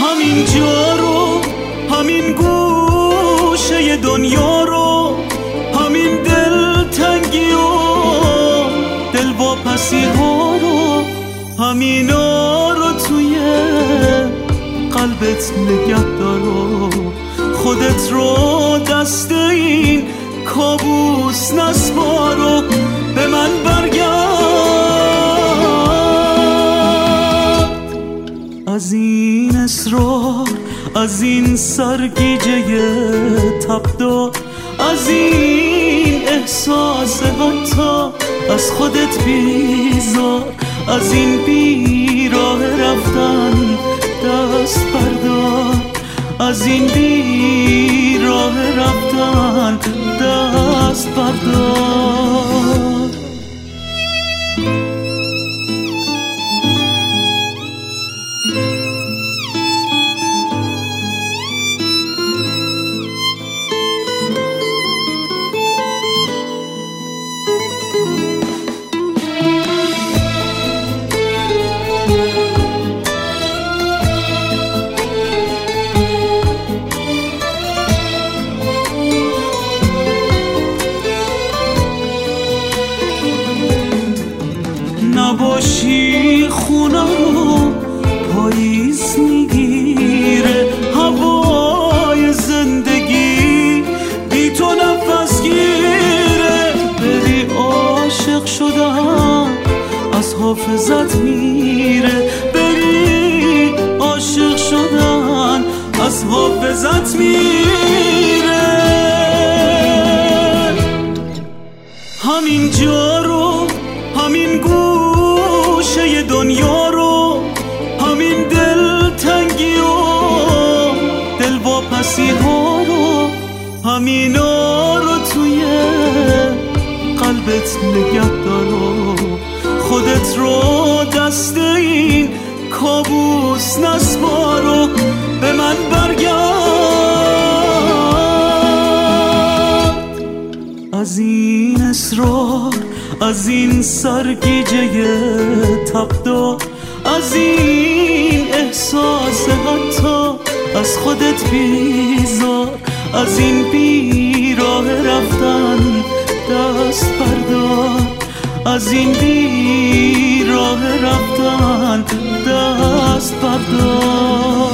همین جا رو، همین گوشه دنیا رو، همین دلتنگی و دلواپسی ها رو، همینا رو توی قلبت نگه دار و خودت رو دست این کابوس نسپار و به من برگرد. از این اصرار، از این سرگیجه تبدار، از این احساس حتی از خودت بیزار، از این بیراه رفتن دست بردار، از این بیراه رفتن دست بردار. نباشی خونه رو پاییز میگیره، هوای زندگی بی تو نفس گیره. بری عاشق شدن از حافظت میره، بری عاشق شدن از حافظت میره. همین جا رو، همین گوشه دنیا رو، همین دلتنگی و دلواپسی ها رو، همینا رو توی قلبت نگه دار و خودت رو دست این کابوس نسپار و به من برگرد. از این اصرار، از این سرگیجه تبدار، از این احساس حتی از خودت بیزار، از این بیراه رفتن دست بردار، از این بیراه رفتن دست بردار.